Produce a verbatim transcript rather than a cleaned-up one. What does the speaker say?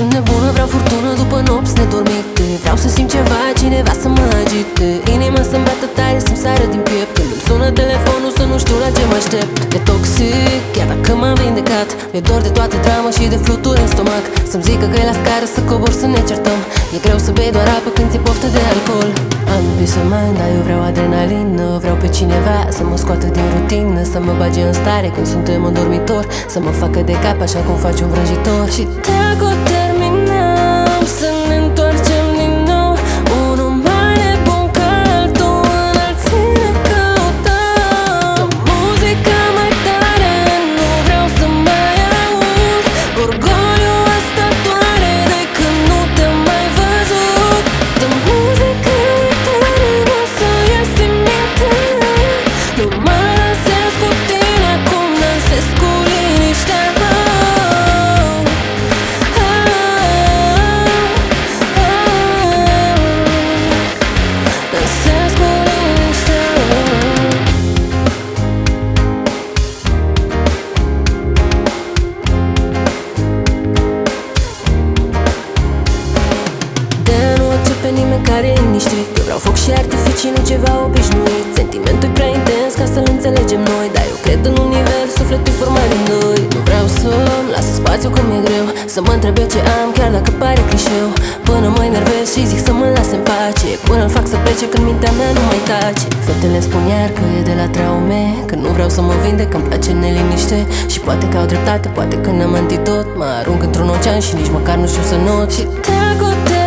Sunt nebună, vreau furtună după nopți nedormite. Vreau să simt ceva, cineva să mă agite. Inima să-mi bată tare, să-mi sară din piept. Când îmi sună telefonul să nu știu la ce mă aștept. E toxic, chiar dacă m-am vindecat. Mi-e dor de toată drama și de fluturi în stomac. Să-mi zică că e la scară să cobor să ne certăm. E greu să bei doar apă când ți-e poftă de alcool. Am peace of mind, dar eu vreau adrenalină. Vreau pe cineva să mă scoată din rutină, să mă bage în stare când suntem în dormitor, să mă facă de cap așa cum faci un vrăjitor. Și dacă o terminăm, să ne întoarcem din nou. Unul mai nebun ca altul, înălțime căutăm. Muzica mai tare, nu vreau să mai aud. Orgoliu ăsta doare de când nu te-am mai văzut. Dă muzică mai tare, o să ies din minte. Nu mă lasez cu tine, acum dansez cu liniștea. Nimeni care e liniștit. Eu vreau foc și artificii, nu ceva obișnuit. Sentimentul e prea intens ca să-l înțelegem noi, dar eu cred în univers, sufletul format din noi. Nu vreau să-mi las spațiu cum e greu, să mă întrebe ce am, chiar dacă pare clișeu. Până mă enervez și zic să mă lase în pace, până îl fac să plece când mintea mea nu mai tace. Fetele spun iar că e de la traume, că nu vreau să mă vindec, că-mi place neliniște. Și poate că au dreptate, poate că n-am antidot. Mă arunc într-un ocean și nici măcar nu știu să not. Și te